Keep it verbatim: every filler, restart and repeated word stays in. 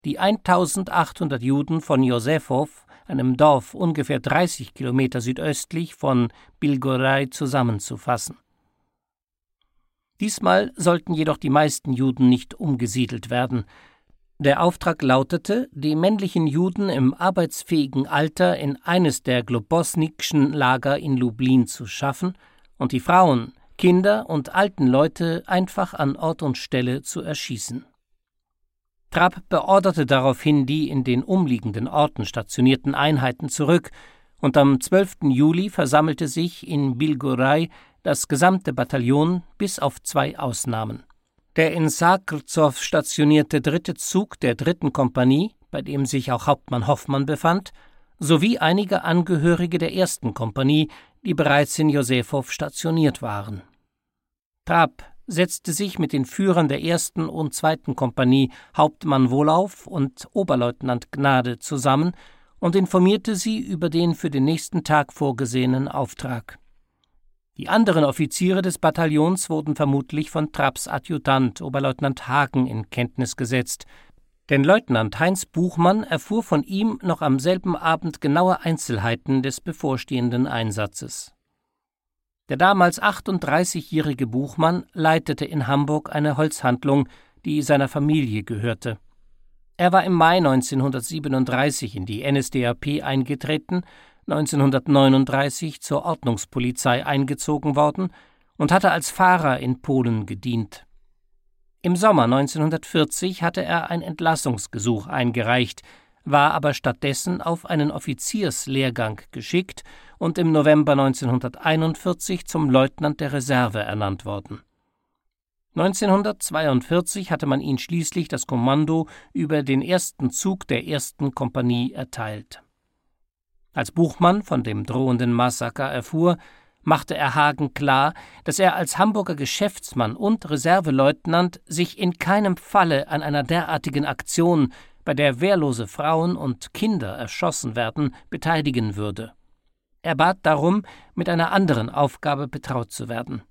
die eintausendachthundert Juden von Josephow, einem Dorf ungefähr dreißig Kilometer südöstlich von Bilgoraj, zusammenzufassen. Diesmal sollten jedoch die meisten Juden nicht umgesiedelt werden. Der Auftrag lautete, die männlichen Juden im arbeitsfähigen Alter in eines der Globosnikschen Lager in Lublin zu schaffen und die Frauen, Kinder und alten Leute einfach an Ort und Stelle zu erschießen. Trapp beorderte daraufhin die in den umliegenden Orten stationierten Einheiten zurück, und am zwölften Juli versammelte sich in Bilgoraj das gesamte Bataillon bis auf zwei Ausnahmen. Der in Sakrzow stationierte dritte Zug der dritten Kompanie, bei dem sich auch Hauptmann Hoffmann befand, sowie einige Angehörige der ersten Kompanie, die bereits in Josephow stationiert waren. Trapp setzte sich mit den Führern der ersten und zweiten Kompanie, Hauptmann Wohlauf und Oberleutnant Gnade, zusammen und informierte sie über den für den nächsten Tag vorgesehenen Auftrag. Die anderen Offiziere des Bataillons wurden vermutlich von Trapps Adjutant Oberleutnant Hagen in Kenntnis gesetzt, denn Leutnant Heinz Buchmann erfuhr von ihm noch am selben Abend genaue Einzelheiten des bevorstehenden Einsatzes. Der damals achtunddreißigjährige Buchmann leitete in Hamburg eine Holzhandlung, die seiner Familie gehörte. Er war im Mai neunzehnhundertsiebenunddreißig in die N S D A P eingetreten, neunzehnhundertneununddreißig zur Ordnungspolizei eingezogen worden und hatte als Fahrer in Polen gedient. Im Sommer neunzehnhundertvierzig hatte er ein Entlassungsgesuch eingereicht, war aber stattdessen auf einen Offizierslehrgang geschickt und im November neunzehnhunderteinundvierzig zum Leutnant der Reserve ernannt worden. neunzehnhundertzweiundvierzig hatte man ihn schließlich das Kommando über den ersten Zug der ersten Kompanie erteilt. Als Buchmann von dem drohenden Massaker erfuhr, machte er Hagen klar, dass er als Hamburger Geschäftsmann und Reserveleutnant sich in keinem Falle an einer derartigen Aktion, bei der wehrlose Frauen und Kinder erschossen werden, beteiligen würde. Er bat darum, mit einer anderen Aufgabe betraut zu werden.